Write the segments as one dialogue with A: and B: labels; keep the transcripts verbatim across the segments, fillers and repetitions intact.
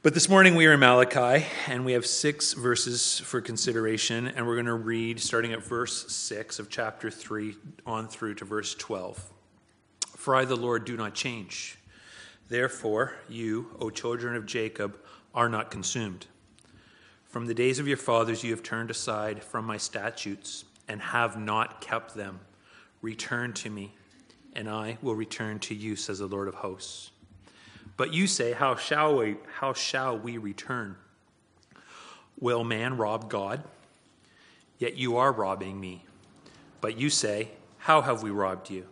A: But this morning we are in Malachi, and we have six verses for consideration, and we're going to read starting at verse six of chapter three on through to verse twelve. For I, the Lord, do not change. Therefore, you, O children of Jacob, are not consumed. From the days of your fathers you have turned aside from my statutes and have not kept them. Return to me, and I will return to you, says the Lord of hosts. But you say, how shall we, how shall we return? Will man rob God? Yet you are robbing me. But you say, how have we robbed you?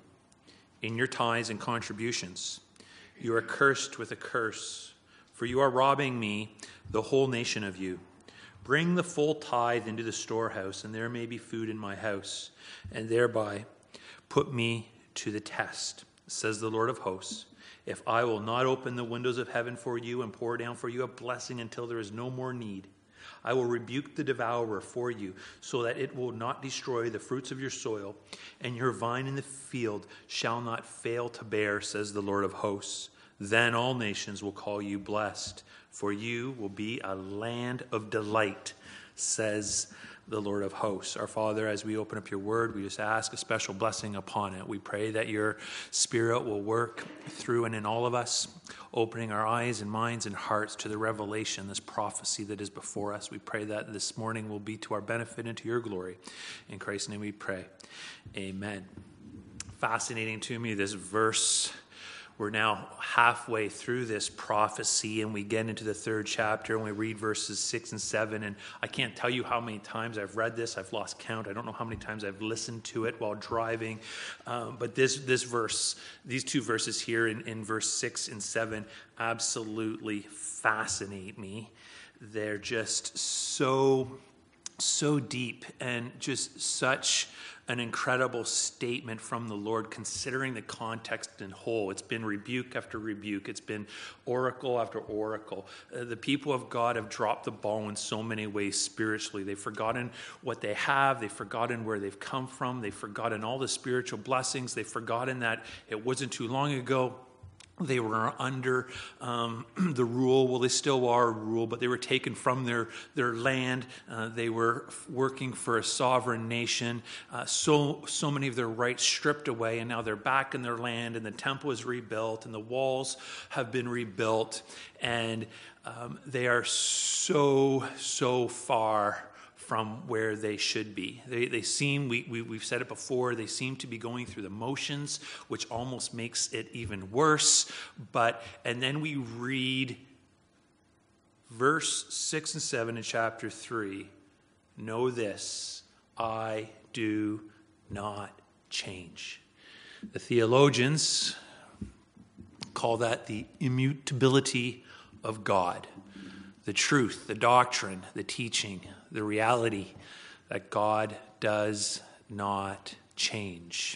A: In your tithes and contributions. You are cursed with a curse, for you are robbing me, the whole nation of you. Bring the full tithe into the storehouse, and there may be food in my house, and thereby put me to the test, says the Lord of hosts. If I will not open the windows of heaven for you and pour down for you a blessing until there is no more need, I will rebuke the devourer for you, so that it will not destroy the fruits of your soil, and your vine in the field shall not fail to bear, says the Lord of hosts. Then all nations will call you blessed, for you will be a land of delight, says the Lord of hosts. Our Father, as we open up your word, we just ask a special blessing upon it. We pray that your Spirit will work through and in all of us, opening our eyes and minds and hearts to the revelation, this prophecy that is before us. We pray that this morning will be to our benefit and to your glory. In Christ's name we pray. Amen. Fascinating to me, this verse. We're now halfway through this prophecy, and we get into the third chapter, and we read verses six and seven, and I can't tell you how many times I've read this. I've lost count. I don't know how many times I've listened to it while driving, um, but this this verse, these two verses here in, in verse six and seven absolutely fascinate me. They're just so, so deep and just such an incredible statement from the Lord, considering the context in whole. It's been rebuke after rebuke. It's been oracle after oracle. Uh, the people of God have dropped the ball in so many ways spiritually. They've forgotten what they have. They've forgotten where they've come from. They've forgotten all the spiritual blessings. They've forgotten that it wasn't too long ago they were under um, the rule. Well, they still are rule, but they were taken from their, their land. Uh, they were working for a sovereign nation. Uh, so, so many of their rights stripped away, and now they're back in their land, and the temple is rebuilt, and the walls have been rebuilt, and um, they are so, so far from where they should be. They they seem, we, we, we've said it before, they seem to be going through the motions, which almost makes it even worse. But, and then we read verse six and seven in chapter three. Know this, I do not change. The theologians call that the immutability of God. The truth, the doctrine, the teaching, the reality that God does not change.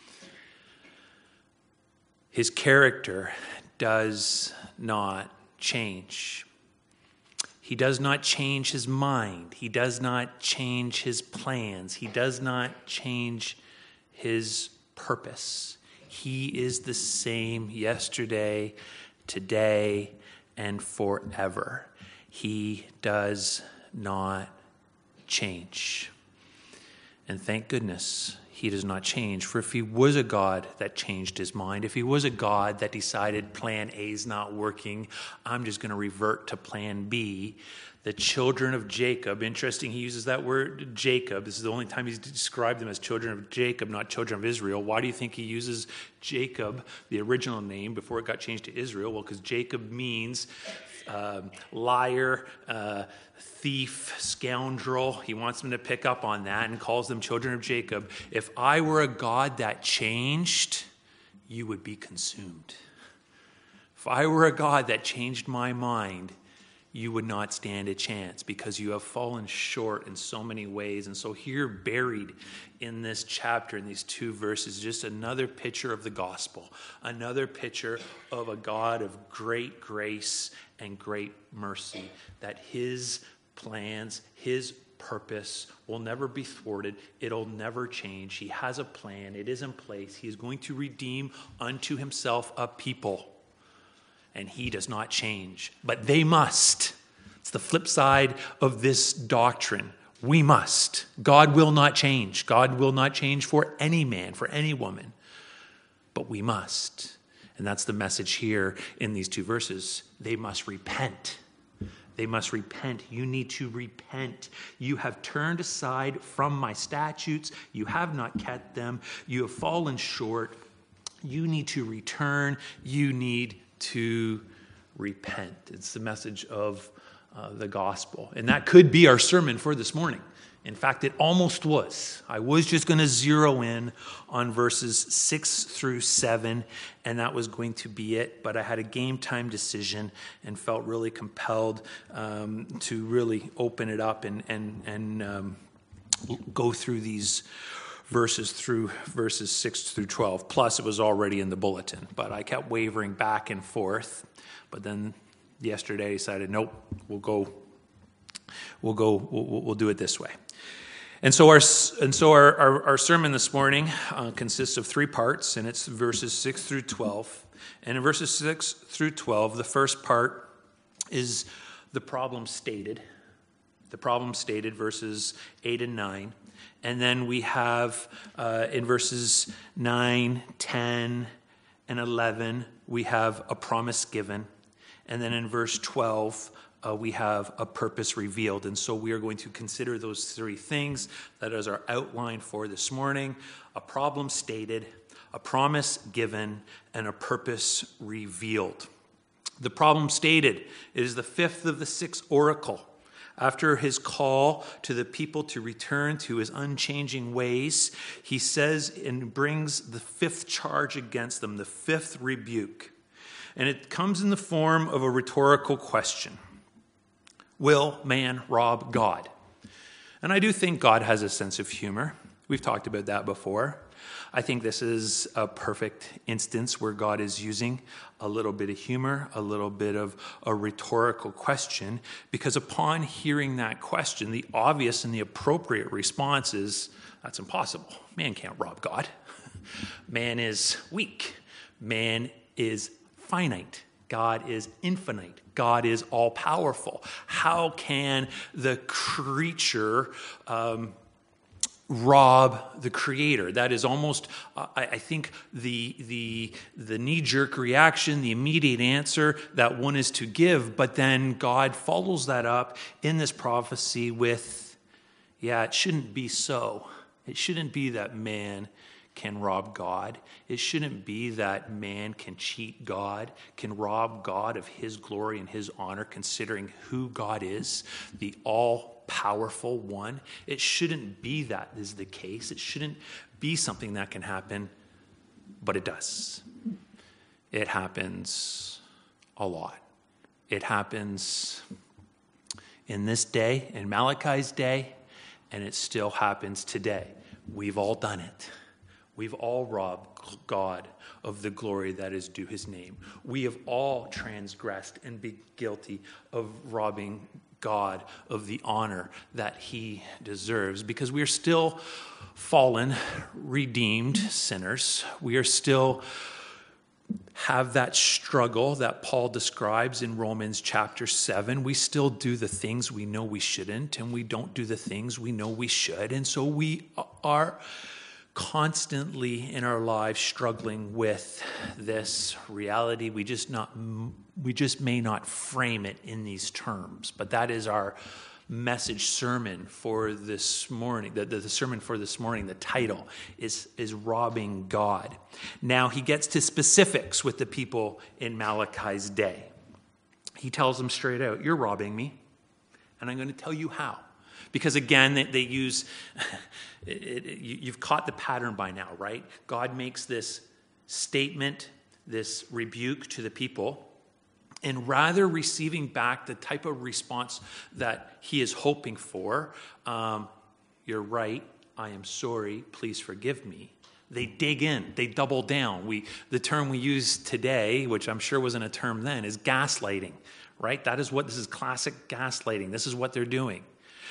A: His character does not change. He does not change his mind. He does not change his plans. He does not change his purpose. He is the same yesterday, today, and forever. He does not change. And thank goodness he does not change. For if he was a God that changed his mind, if he was a God that decided plan A is not working, I'm just going to revert to plan B, the children of Jacob, interesting, he uses that word Jacob. This is the only time he's described them as children of Jacob, not children of Israel. Why do you think he uses Jacob, the original name, before it got changed to Israel? Well, because Jacob means Uh, liar, uh, thief, scoundrel. He wants them to pick up on that and calls them children of Jacob. If I were a God that changed, you would be consumed. If I were a God that changed my mind, you would not stand a chance, because you have fallen short in so many ways. And so here, buried in this chapter, in these two verses, just another picture of the gospel, another picture of a God of great grace and great mercy, that his plans, his purpose will never be thwarted. It'll never change. He has a plan. It is in place. He is going to redeem unto himself a people. and he does not change. But they must. It's the flip side of this doctrine. We must. God will not change. God will not change for any man, for any woman. But we must. And that's the message here in these two verses. They must repent. They must repent. You need to repent. You have turned aside from my statutes. You have not kept them. You have fallen short. You need to return. You need to repent. It's the message of uh, the gospel. And that could be our sermon for this morning. In fact, it almost was. I was just going to zero in on verses six through seven, and that was going to be it. But I had a game time decision and felt really compelled um, to really open it up and and and um, go through these verses through verses six through twelve. Plus, it was already in the bulletin, but I kept wavering back and forth. But then yesterday, I decided, nope, we'll go. We'll go. We'll, we'll do it this way. And so our and so our, our, our sermon this morning uh, consists of three parts, and it's verses six through twelve. And in verses six through twelve, the first part is the problem stated. The problem stated, verses eight and nine. And then we have uh, in verses nine, ten, and eleven, we have a promise given. And then in verse twelve, Uh, we have a purpose revealed. And so we are going to consider those three things. That is our outline for this morning. A problem stated, a promise given, and a purpose revealed. The problem stated is the fifth of the sixth oracle. After his call to the people to return to his unchanging ways, he says and brings the fifth charge against them, the fifth rebuke. And it comes in the form of a rhetorical question. Will man rob God? And I do think God has a sense of humor. We've talked about that before. I think this is a perfect instance where God is using a little bit of humor, a little bit of a rhetorical question, because upon hearing that question, the obvious and the appropriate response is, that's impossible. Man can't rob God. Man is weak. Man is finite. God is infinite. God is all-powerful. How can the creature um, rob the creator? That is almost, uh, I, I think, the, the, the knee-jerk reaction, the immediate answer that one is to give. But then God follows that up in this prophecy with, yeah, it shouldn't be so. It shouldn't be that man can rob God. It shouldn't be that man can cheat God, can rob God of his glory and his honor, considering who God is, the all-powerful one. It shouldn't be that is the case. It shouldn't be something that can happen, but it does. It happens a lot. It happens in this day, in Malachi's day, and it still happens today. We've all done it. We've all robbed God of the glory that is due his name. We have all transgressed and been guilty of robbing God of the honor that he deserves, because we are still fallen, redeemed sinners. We are still have that struggle that Paul describes in Romans chapter seven. We still do the things we know we shouldn't, and we don't do the things we know we should. And so we are constantly in our lives struggling with this reality. We just not we just may not frame it in these terms, but that is our message sermon for this morning. The, the, the sermon for this morning, the title is is robbing God. Now he gets to specifics with the people in Malachi's day. He tells them straight out, "You're robbing me, and I'm going to tell you how." Because again, they, they use, it, it, you've caught the pattern by now, right? God makes this statement, this rebuke to the people, and rather receiving back the type of response that he is hoping for, um, you're right, I am sorry, please forgive me. They dig in, they double down. We, the term we use today, which I'm sure wasn't a term then, is gaslighting, right? That is what, this is classic gaslighting. This is what they're doing.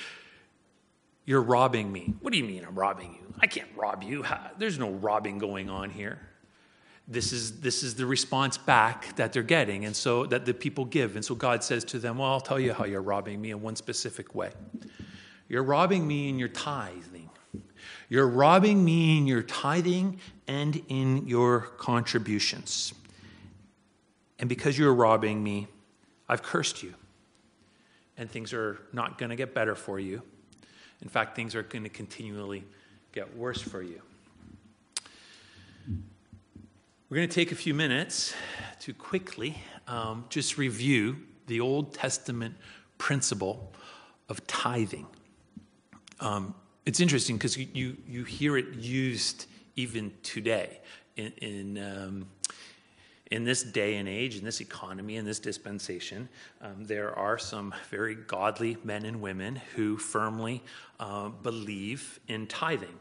A: You're robbing me. What do you mean I'm robbing you? I can't rob you. There's no robbing going on here. this is this is the response back that they're getting, and so that the people give. And so God says to them, well, I'll tell you how you're robbing me in one specific way. You're robbing me in your tithing. You're robbing me in your tithing and in your contributions. And because you're robbing me, I've cursed you. And things are not going to get better for you. In fact, things are going to continually get worse for you. We're going to take a few minutes to quickly um, just review the Old Testament principle of tithing. Um, it's interesting because you, you you hear it used even today in in, um, in this day and age, in this economy, in this dispensation. Um, there are some very godly men and women who firmly uh, believe in tithing.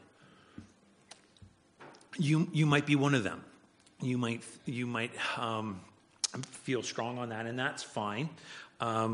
A: You you might be one of them. You might you might um, feel strong on that, and that's fine. Um,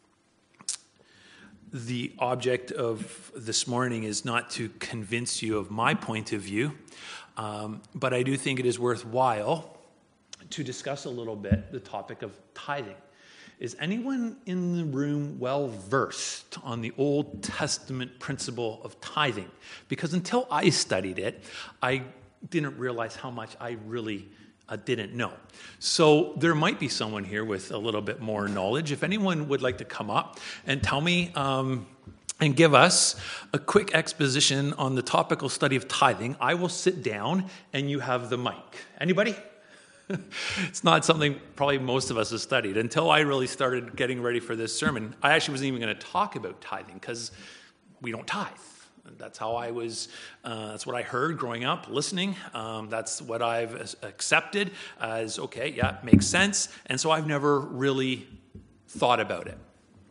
A: the object of this morning is not to convince you of my point of view, um, but I do think it is worthwhile to discuss a little bit the topic of tithing. Is anyone in the room well versed on the Old Testament principle of tithing? Because until I studied it, I didn't realize how much I really uh, didn't know. So there might be someone here with a little bit more knowledge. If anyone would like to come up and tell me um, and give us a quick exposition on the topical study of tithing, I will sit down and you have the mic. Anybody? It's not something probably most of us have studied. Until I really started getting ready for this sermon, I actually wasn't even going to talk about tithing because we don't tithe. That's how I was, uh, that's what I heard growing up, listening. Um, that's what I've accepted as, okay, yeah, makes sense. And so I've never really thought about it.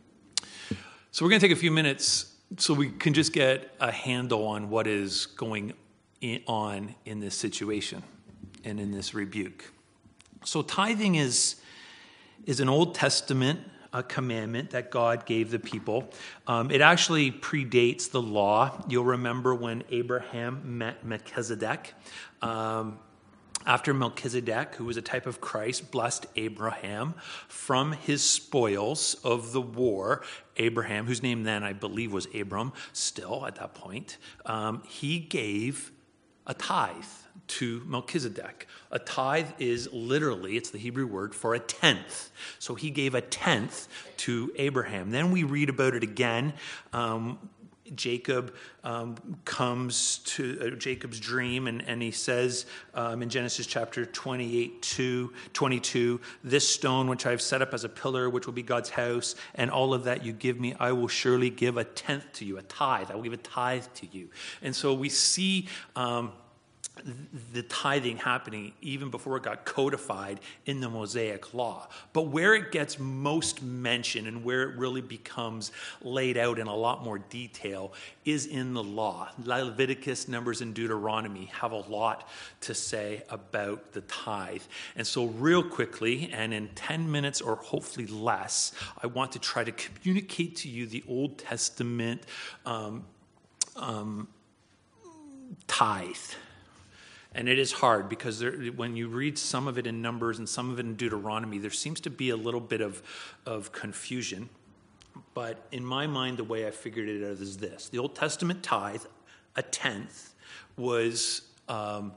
A: So we're going to take a few minutes so we can just get a handle on what is going in, on in this situation and in this rebuke. So tithing is, is an Old Testament a commandment that God gave the people. Um, it actually predates the law. You'll remember when Abraham met Melchizedek. Um, after Melchizedek, who was a type of Christ, blessed Abraham from his spoils of the war, Abraham, whose name then I believe was Abram, still at that point, um, he gave a tithe to Melchizedek. A tithe is literally, it's the Hebrew word for a tenth. So he gave a tenth to Abraham. Then we read about it again. Um, Jacob um, comes to uh, Jacob's dream, and, and he says um, in Genesis chapter twenty-eight, two, twenty-two, this stone which I have set up as a pillar, which will be God's house, and all of that you give me, I will surely give a tenth to you, a tithe. I will give a tithe to you. And so we see Um, the tithing happening even before it got codified in the Mosaic law. But where it gets most mentioned and where it really becomes laid out in a lot more detail is in the law. Leviticus, Numbers, and Deuteronomy have a lot to say about the tithe. And so real quickly, and in ten minutes or hopefully less, I want to try to communicate to you the Old Testament um, um, tithe. And it is hard because there, when you read some of it in Numbers and some of it in Deuteronomy, there seems to be a little bit of, of confusion. But in my mind, the way I figured it out is this. The Old Testament tithe, a tenth, was um,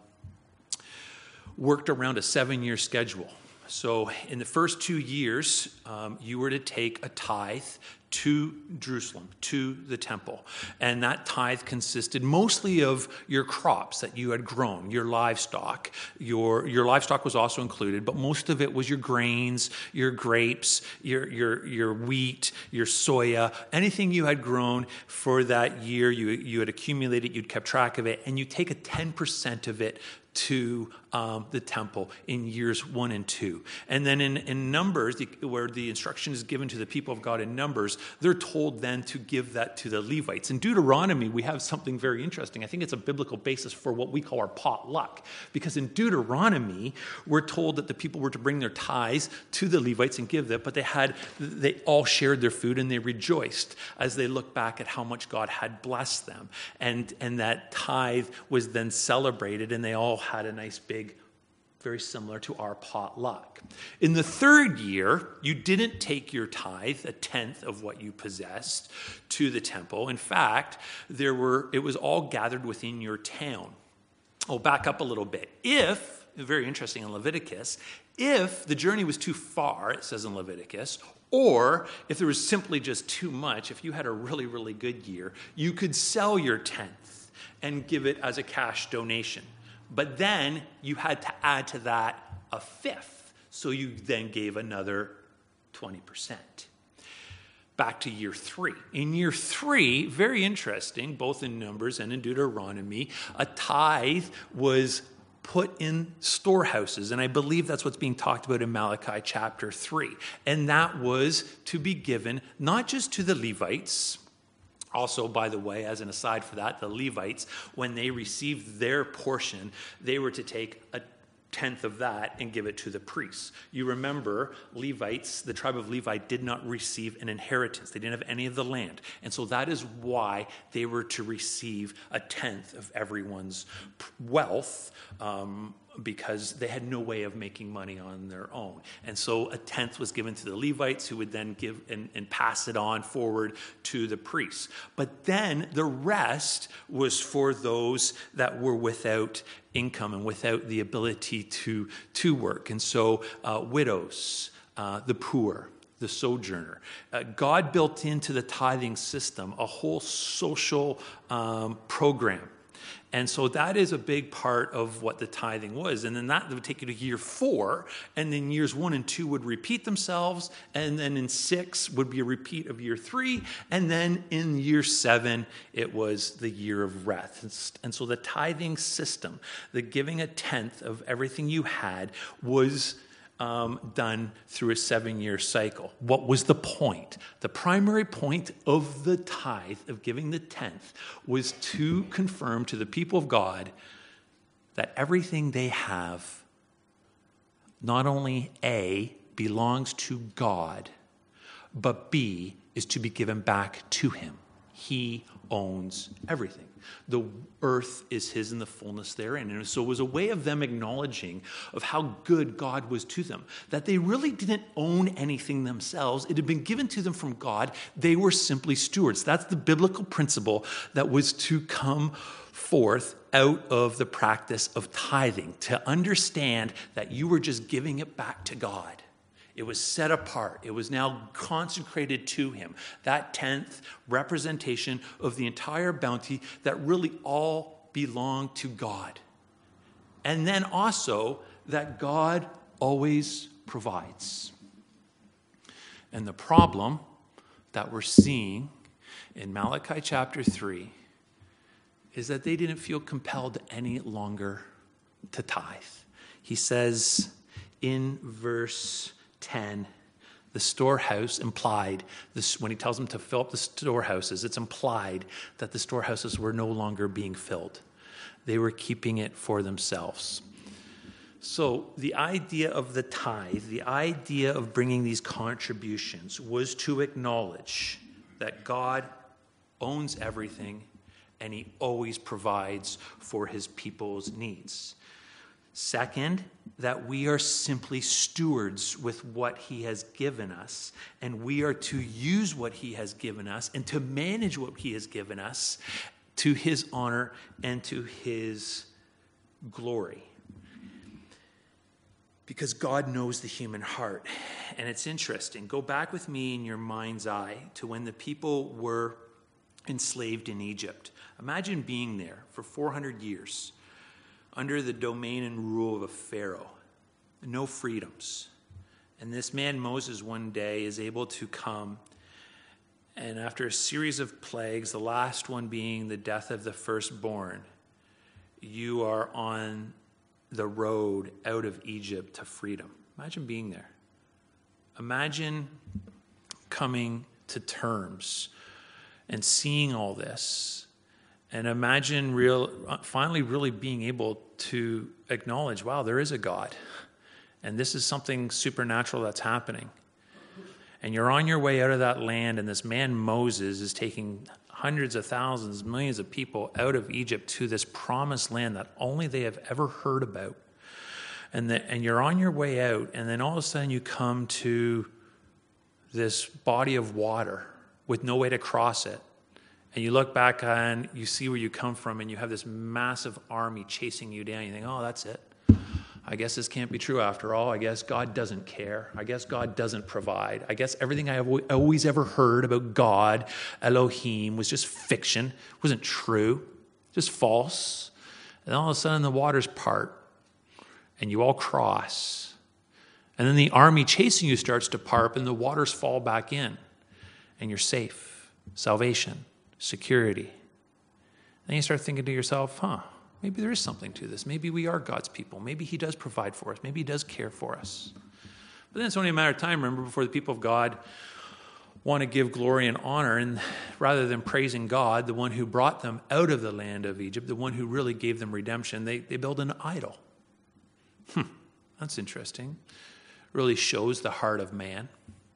A: worked around a seven-year schedule. So in the first two years, um, you were to take a tithe to Jerusalem, to the temple. And that tithe consisted mostly of your crops that you had grown, your livestock. Your your livestock was also included, but most of it was your grains, your grapes, your your your wheat, your soya, anything you had grown for that year, you, you had accumulated, you'd kept track of it, and you take a ten percent of it to um, the temple in years one and two. And then in, in Numbers, the, where the instruction is given to the people of God in Numbers, they're told then to give that to the Levites. In Deuteronomy, we have something very interesting. I think it's a biblical basis for what we call our potluck. Because in Deuteronomy, we're told that the people were to bring their tithes to the Levites and give them, but they had they all shared their food and they rejoiced as they looked back at how much God had blessed them. And, and that tithe was then celebrated, and they all had a nice big very similar to our potluck. In the third year, you didn't take your tithe, a tenth of what you possessed, to the temple. In fact, there were it was all gathered within your town. I'll back up a little bit. If, very interesting in Leviticus, if the journey was too far, it says in Leviticus, or if there was simply just too much, if you had a really, really good year, you could sell your tenth and give it as a cash donation. But then you had to add to that a fifth. So you then gave another twenty percent. Back to year three. In year three, very interesting, both in Numbers and in Deuteronomy, a tithe was put in storehouses. And I believe that's what's being talked about in Malachi chapter three. And that was to be given not just to the Levites. Also, by the way, as an aside for that, the Levites, when they received their portion, they were to take a tenth of that and give it to the priests. You remember, Levites, the tribe of Levi, did not receive an inheritance. They didn't have any of the land. And so that is why they were to receive a tenth of everyone's wealth, um, because they had no way of making money on their own. And so a tenth was given to the Levites, who would then give and, and pass it on forward to the priests. But then the rest was for those that were without income and without the ability to, to work. And so uh, widows, uh, the poor, the sojourner. Uh, God built into the tithing system a whole social um, program. And so that is a big part of what the tithing was. And then that would take you to year four. And then years one and two would repeat themselves. And then in six would be a repeat of year three. And then in year seven, it was the year of rest. And so the tithing system, the giving a tenth of everything you had, was Um, done through a seven-year cycle. What was the point? The primary point of the tithe, of giving the tenth, was to confirm to the people of God that everything they have not only A, belongs to God, but B, is to be given back to him. He owns everything. The earth is his and the fullness therein. And so it was a way of them acknowledging of how good God was to them, that they really didn't own anything themselves. It had been given to them from God. They were simply stewards. That's the biblical principle that was to come forth out of the practice of tithing, to understand that you were just giving it back to God. It was set apart. It was now consecrated to him. That tenth representation of the entire bounty that really all belonged to God. And then also that God always provides. And the problem that we're seeing in Malachi chapter three is that they didn't feel compelled any longer to tithe. He says in verse ten, the storehouse implied, this, when he tells them to fill up the storehouses, it's implied that the storehouses were no longer being filled. They were keeping it for themselves. So the idea of the tithe, the idea of bringing these contributions, was to acknowledge that God owns everything and he always provides for his people's needs. Second, that we are simply stewards with what he has given us, and we are to use what he has given us and to manage what he has given us to his honor and to his glory. Because God knows the human heart. And it's interesting. Go back with me in your mind's eye to when the people were enslaved in Egypt. Imagine being there for four hundred years. Under the domain and rule of a Pharaoh. No freedoms. And this man Moses one day is able to come, and after a series of plagues, the last one being the death of the firstborn, you are on the road out of Egypt to freedom. Imagine being there. Imagine coming to terms and seeing all this. And imagine real, finally really being able to acknowledge, wow, there is a God. And this is something supernatural that's happening. And you're on your way out of that land, and this man Moses is taking hundreds of thousands, millions of people out of Egypt to this promised land that only they have ever heard about. And, the, and you're on your way out, and then all of a sudden you come to this body of water with no way to cross it. And you look back and you see where you come from, and you have this massive army chasing you down. You think, oh, that's it. I guess this can't be true after all. I guess God doesn't care. I guess God doesn't provide. I guess everything I have always ever heard about God, Elohim, was just fiction. It wasn't true, just false. And all of a sudden the waters part, and you all cross. And then the army chasing you starts to part, and the waters fall back in. And you're safe. Salvation, security. Then you start thinking to yourself, huh, maybe there is something to this. Maybe we are God's people. Maybe he does provide for us. Maybe he does care for us. But then it's only a matter of time, remember, before the people of God want to give glory and honor, and rather than praising God, the one who brought them out of the land of Egypt, the one who really gave them redemption, they, they build an idol. Hmm, that's interesting. Really shows the heart of man.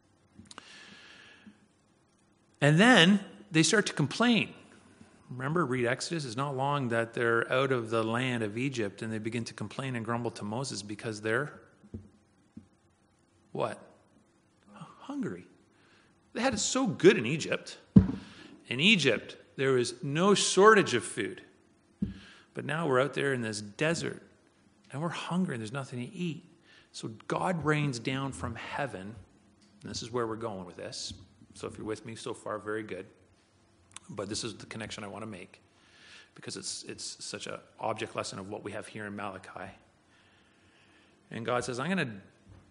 A: And then they start to complain. Remember, read Exodus. It's not long that they're out of the land of Egypt, and they begin to complain and grumble to Moses because they're, what? Hungry. They had it so good in Egypt. In Egypt, there was no shortage of food. But now we're out there in this desert, and we're hungry, and there's nothing to eat. So God rains down from heaven, and this is where we're going with this. So if you're with me so far, very good. But this is the connection I want to make, because it's it's such an object lesson of what we have here in Malachi. And God says, I'm going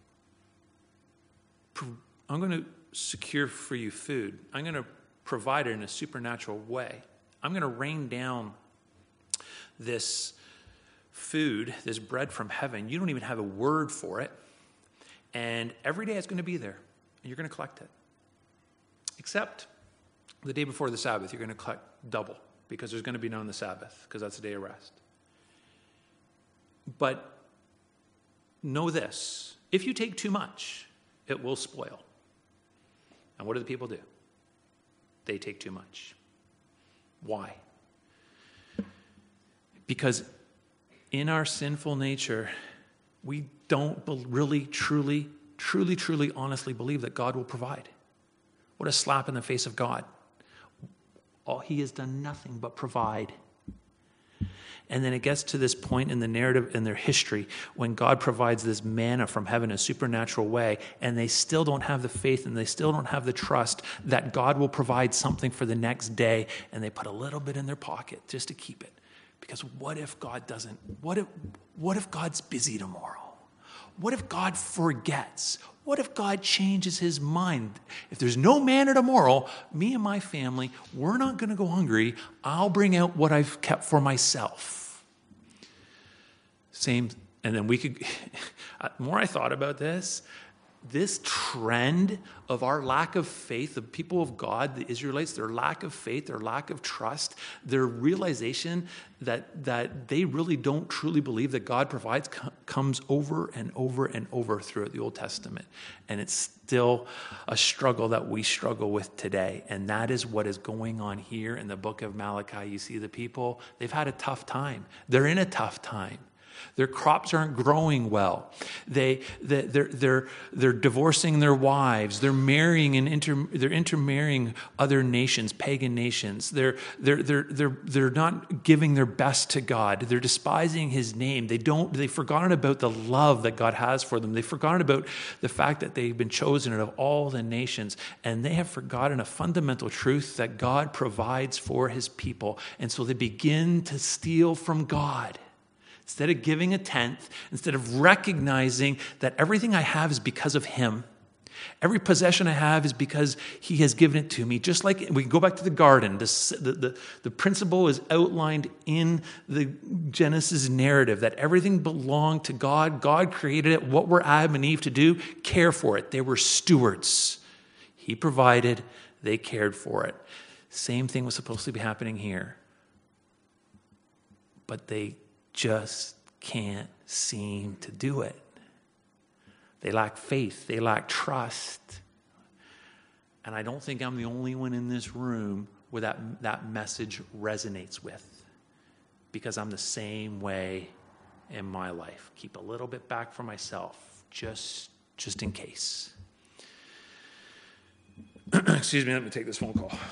A: to I'm going to secure for you food. I'm going to provide it in a supernatural way. I'm going to rain down this food, this bread from heaven. You don't even have a word for it. And every day it's going to be there, and you're going to collect it. Except the day before the Sabbath, you're going to collect double, because there's going to be none on the Sabbath, because that's a day of rest. But know this, if you take too much, it will spoil. And what do the people do? They take too much. Why? Because in our sinful nature, we don't really, truly, truly, truly, honestly believe that God will provide. What a slap in the face of God. Oh, he has done nothing but provide. And then it gets to this point in the narrative, in their history, when God provides this manna from heaven in a supernatural way, and they still don't have the faith and they still don't have the trust that God will provide something for the next day, and they put a little bit in their pocket just to keep it. Because what if God doesn't? What if, what if God's busy tomorrow? What if God forgets? What if God changes his mind? If there's no manna tomorrow, me and my family, we're not going to go hungry. I'll bring out what I've kept for myself. Same, and then we could, the more I thought about this, this trend of our lack of faith, the people of God, the Israelites, their lack of faith, their lack of trust, their realization that, that they really don't truly believe that God provides co- comes over and over and over throughout the Old Testament. And it's still a struggle that we struggle with today. And that is what is going on here in the book of Malachi. You see the people, they've had a tough time. They're in a tough time. Their crops aren't growing well. They, they, they're, they're, they're divorcing their wives. They're marrying and inter, they're intermarrying other nations, pagan nations. They're, they're, they're, they're, they're not giving their best to God. They're despising his name. They don't, they've forgotten about the love that God has for them. They've forgotten about the fact that they've been chosen out of all the nations. And they have forgotten a fundamental truth that God provides for his people. And so they begin to steal from God. Instead of giving a tenth, instead of recognizing that everything I have is because of him, every possession I have is because he has given it to me. Just like we go back to the garden, this, the, the, the principle is outlined in the Genesis narrative that everything belonged to God. God created it. What were Adam and Eve to do? Care for it. They were stewards. He provided. They cared for it. Same thing was supposed to be happening here. But they just can't seem to do it. They lack faith. They lack trust. And I don't think I'm the only one in this room where that, that message resonates with, because I'm the same way in my life. Keep a little bit back for myself, just, just in case. Excuse me, let me take this phone call.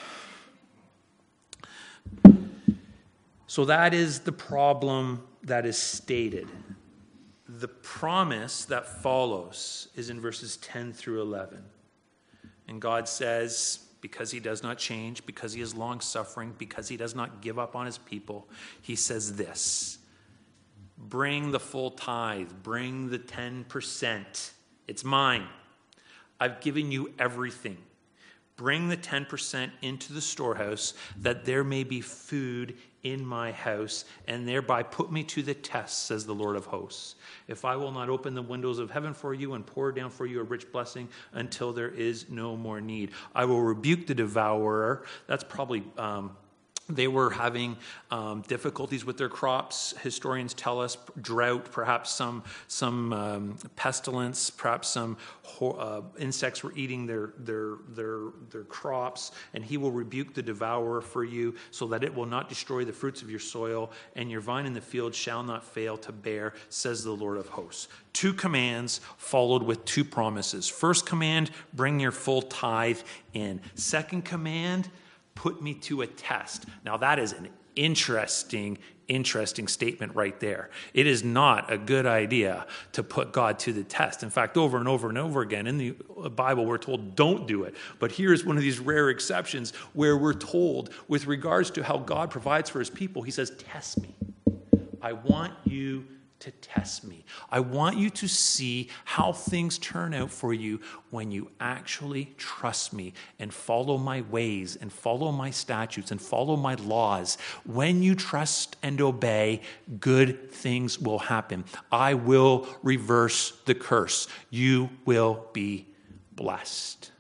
A: So that is the problem that is stated. The promise that follows is in verses ten through eleven. And God says, because he does not change, because he is long-suffering, because he does not give up on his people, he says this: bring the full tithe, bring the ten percent. It's mine. I've given you everything. Bring the ten percent into the storehouse, that there may be food in my house, and thereby put me to the test, says the Lord of hosts. If I will not open the windows of heaven for you and pour down for you a rich blessing until there is no more need, I will rebuke the devourer. That's probably... Um, They were having um, difficulties with their crops. Historians tell us drought, perhaps some some um, pestilence, perhaps some uh, insects were eating their their their their crops, and he will rebuke the devourer for you, so that it will not destroy the fruits of your soil, and your vine in the field shall not fail to bear, says the Lord of hosts. Two commands followed with two promises. First command: bring your full tithe in. Second command: put me to a test. Now that is an interesting, interesting statement right there. It is not a good idea to put God to the test. In fact, over and over and over again in the Bible, we're told don't do it. But here's one of these rare exceptions where we're told, with regards to how God provides for his people, he says, test me. I want you to test me. I want you to see how things turn out for you when you actually trust me and follow my ways and follow my statutes and follow my laws. When you trust and obey, good things will happen. I will reverse the curse. You will be blessed.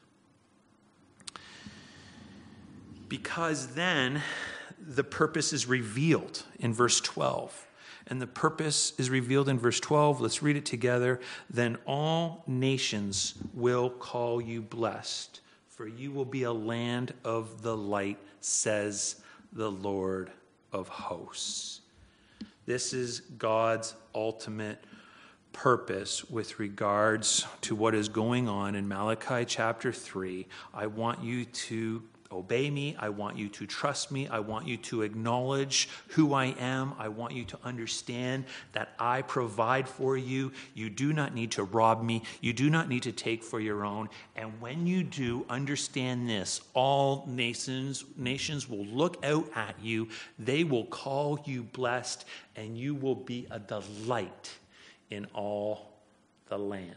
A: Because then the purpose is revealed in verse twelve. And the purpose is revealed in verse twelve. Let's read it together. Then all nations will call you blessed, for you will be a land of the light, says the Lord of hosts. This is God's ultimate purpose with regards to what is going on in Malachi chapter three. I want you to obey me. I want you to trust me. I want you to acknowledge who I am. I want you to understand that I provide for you. You do not need to rob me. You do not need to take for your own. And when you do, understand this: all nations, nations will look out at you. They will call you blessed, and you will be a delight in all the land.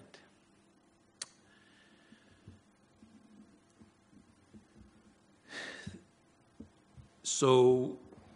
A: So,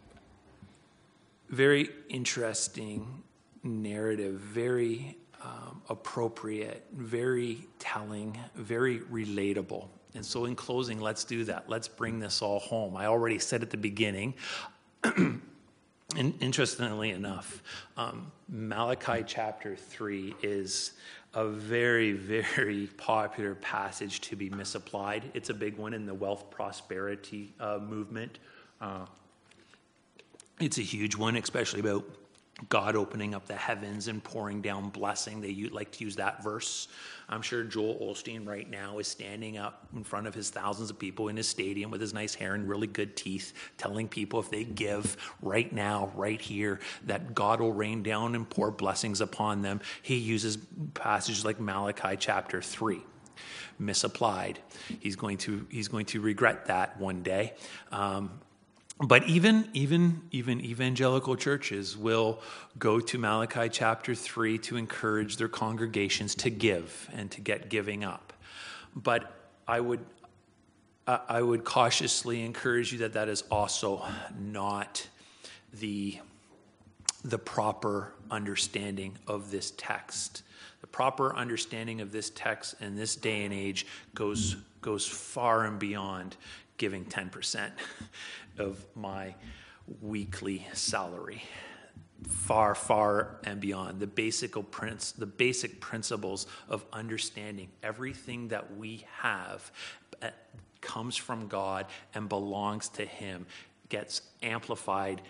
A: very interesting narrative, very um, appropriate, very telling, very relatable. And so in closing, let's do that. Let's bring this all home. I already said at the beginning, and interestingly enough, um, Malachi chapter three is a very, very popular passage to be misapplied. It's a big one in the wealth prosperity uh, movement. Uh, it's a huge one, especially about God opening up the heavens and pouring down blessing. They like to use that verse. I'm sure Joel Osteen right now is standing up in front of his thousands of people in his stadium with his nice hair and really good teeth, telling people if they give right now, right here, that God will rain down and pour blessings upon them. He uses passages like Malachi chapter three. Misapplied. He's going to he's going to regret that one day. Um, But even even even evangelical churches will go to Malachi chapter three to encourage their congregations to give and to get giving up. But I would I would cautiously encourage you that that is also not the the proper understanding of this text. The proper understanding of this text in this day and age goes goes far and beyond giving ten percent of my weekly salary. Far, far and beyond. The basic, prince, the basic principles of understanding everything that we have comes from God and belongs to him, gets amplified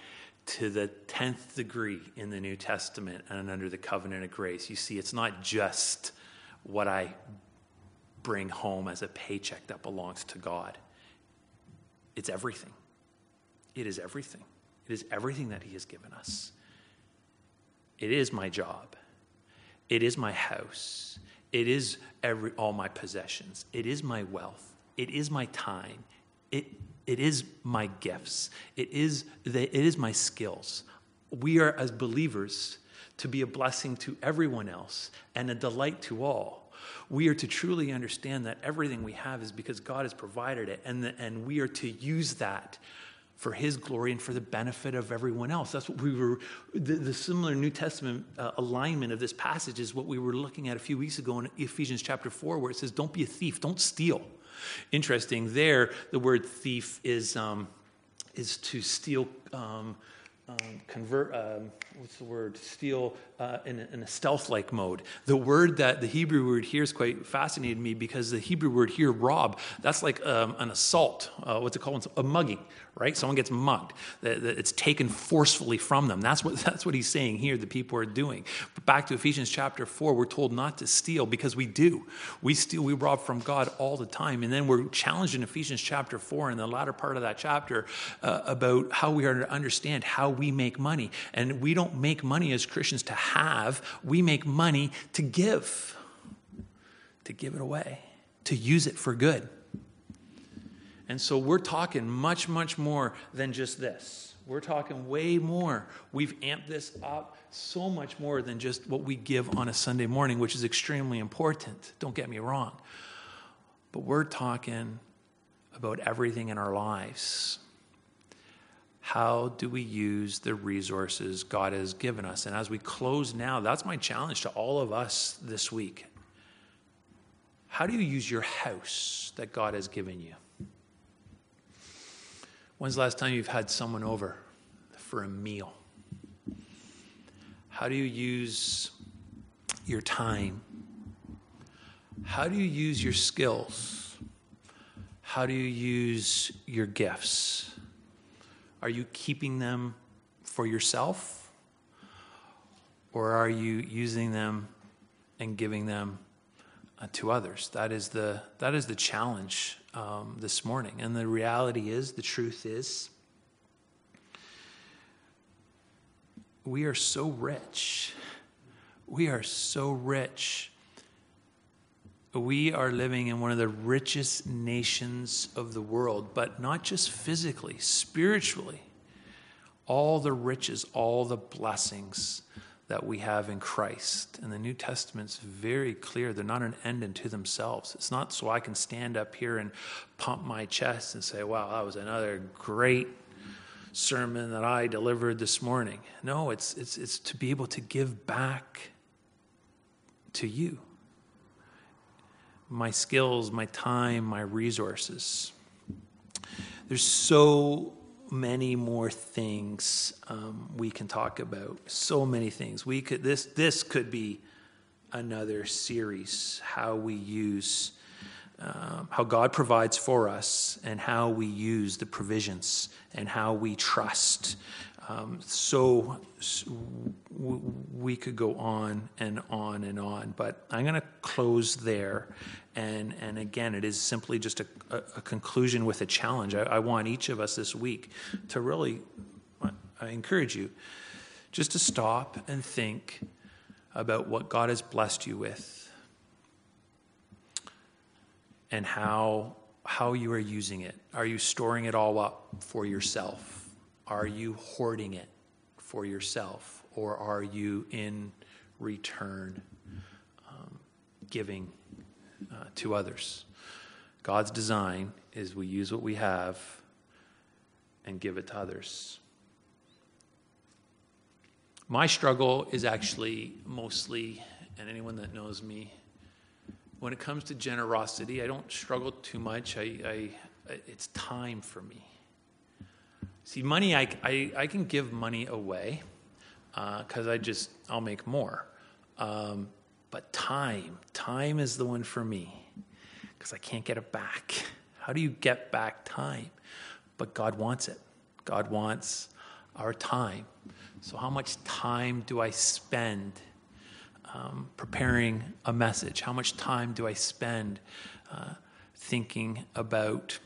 A: to the tenth degree in the New Testament and under the covenant of grace. You see, it's not just what I bring home as a paycheck that belongs to God. It's everything. It is everything. It is everything that he has given us. It is my job. It is my house. It is every all my possessions. It is my wealth. It is my time. It it is my gifts. It is the, it is my skills. We are, as believers, to be a blessing to everyone else and a delight to all. We are to truly understand that everything we have is because God has provided it, and the, and we are to use that for his glory and for the benefit of everyone else. That's what we were, the, the similar New Testament uh, alignment of this passage is what we were looking at a few weeks ago in Ephesians chapter four, where it says, don't be a thief, don't steal. Interesting, there, the word thief is um, is to steal, um, um, convert, um, what's the word, steal uh, in, a, in a stealth-like mode. The word that, the Hebrew word here is quite fascinated me because the Hebrew word here, rob, that's like um, an assault. Uh, what's it called? A mugging, right? Someone gets mugged. It's taken forcefully from them. That's what that's what he's saying here, the people are doing. But back to Ephesians chapter four, we're told not to steal because we do. We steal, we rob from God all the time. And then we're challenged in Ephesians chapter four, in the latter part of that chapter, uh, about how we are to understand how we make money. And we don't make money as Christians to have. We make money to give, to give it away, to use it for good. And so we're talking much, much more than just this. We're talking way more. We've amped this up so much more than just what we give on a Sunday morning, which is extremely important. Don't get me wrong. But we're talking about everything in our lives. How do we use the resources God has given us? And as we close now, that's my challenge to all of us this week. How do you use your house that God has given you? When's the last time you've had someone over for a meal? How do you use your time? How do you use your skills? How do you use your gifts? Are you keeping them for yourself? Or are you using them and giving them uh, to others? That is the that is the challenge um, this morning. And the reality is, the truth is, we are so rich. We are so rich. We are living in one of the richest nations of the world, but not just physically, spiritually. All the riches, all the blessings that we have in Christ. And the New Testament's very clear. They're not an end unto themselves. It's not so I can stand up here and pump my chest and say, wow, that was another great sermon that I delivered this morning. No, it's it's it's to be able to give back to you. My skills, my time, my resources. There's so many more things um, we can talk about. So many things. We could this this could be another series. How we use, um, how God provides for us, and how we use the provisions, and how we trust. Um, so, so we could go on and on and on, but I'm going to close there. And and again, it is simply just a, a, a conclusion with a challenge. I, I want each of us this week to really, I encourage you, just to stop and think about what God has blessed you with and how how you are using it. Are you storing it all up for yourself? Are you hoarding it for yourself, or are you in return um, giving uh, to others? God's design is we use what we have and give it to others. My struggle is actually mostly, and anyone that knows me, when it comes to generosity, I don't struggle too much. I, I it's time for me. See, money, I, I, I can give money away because uh, I just, I'll make more. Um, but time, time is the one for me because I can't get it back. How do you get back time? But God wants it. God wants our time. So how much time do I spend um, preparing a message? How much time do I spend uh, thinking about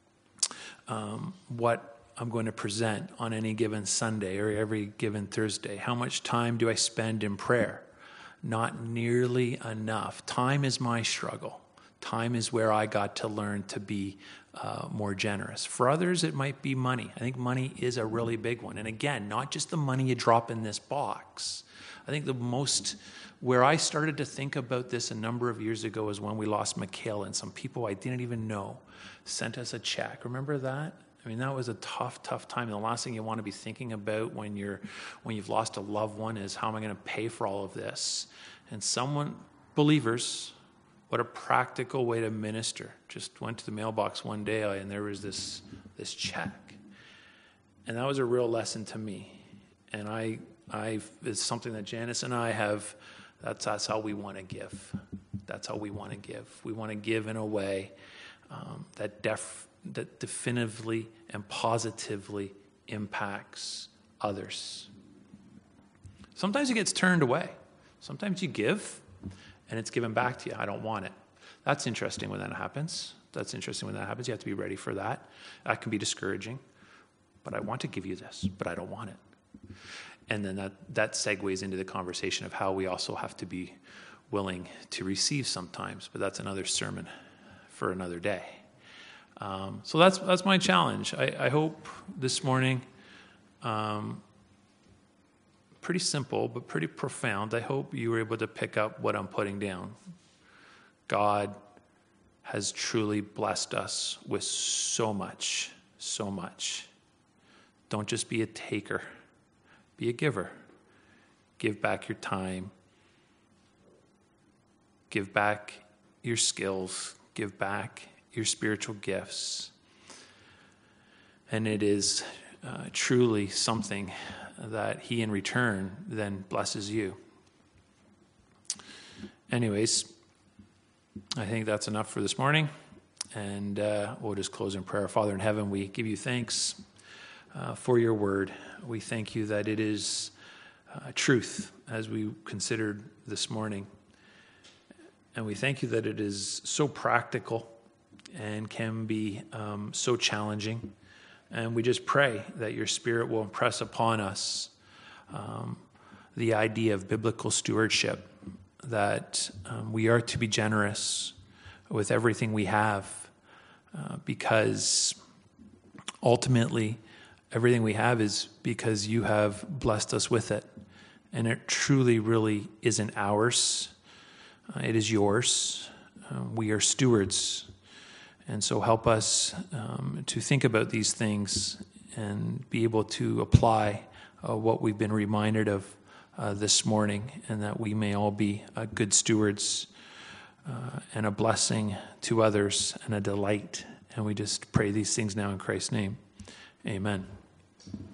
A: um, what I'm going to present on any given Sunday or every given Thursday? How much time do I spend in prayer? Not nearly enough. Time is my struggle. Time is where I got to learn to be uh, more generous. For others, it might be money. I think money is a really big one. And again, not just the money you drop in this box. I think the most, where I started to think about this a number of years ago is when we lost Michaela, and some people I didn't even know sent us a check. Remember that? I mean, that was a tough, tough time. And the last thing you want to be thinking about when you're, when you've lost a loved one is, how am I going to pay for all of this? And someone, believers, what a practical way to minister. Just went to the mailbox one day and there was this, this check. And that was a real lesson to me. And I, I, it's something that Janice and I have, that's, that's how we want to give. That's how we want to give. We want to give in a way um, that def, that definitively and positively impacts others. Sometimes it gets turned away. Sometimes you give and it's given back to you. I don't want it. That's interesting when that happens. That's interesting when that happens. You have to be ready for that. That can be discouraging. But I want to give you this, but I don't want it. And then that, that segues into the conversation of how we also have to be willing to receive sometimes. But that's another sermon for another day. Um, so that's that's my challenge. I, I hope this morning, um, pretty simple but pretty profound, I hope you were able to pick up what I'm putting down. God has truly blessed us with so much, so much. Don't just be a taker. Be a giver. Give back your time. Give back your skills. Give back your spiritual gifts. And it is uh, truly something that he in return then blesses you. Anyways, I think that's enough for this morning. And uh, we'll just close in prayer. Father in heaven, we give you thanks uh, for your word. We thank you that it is uh, truth, as we considered this morning. And we thank you that it is so practical and can be um, so challenging. And we just pray that your Spirit will impress upon us um, the idea of biblical stewardship, that um, we are to be generous with everything we have, uh, because ultimately everything we have is because you have blessed us with it. And it truly, really isn't ours. Uh, it is yours. Uh, we are stewards. And so help us um, to think about these things and be able to apply uh, what we've been reminded of uh, this morning, and that we may all be uh, good stewards uh, and a blessing to others and a delight. And we just pray these things now in Christ's name. Amen.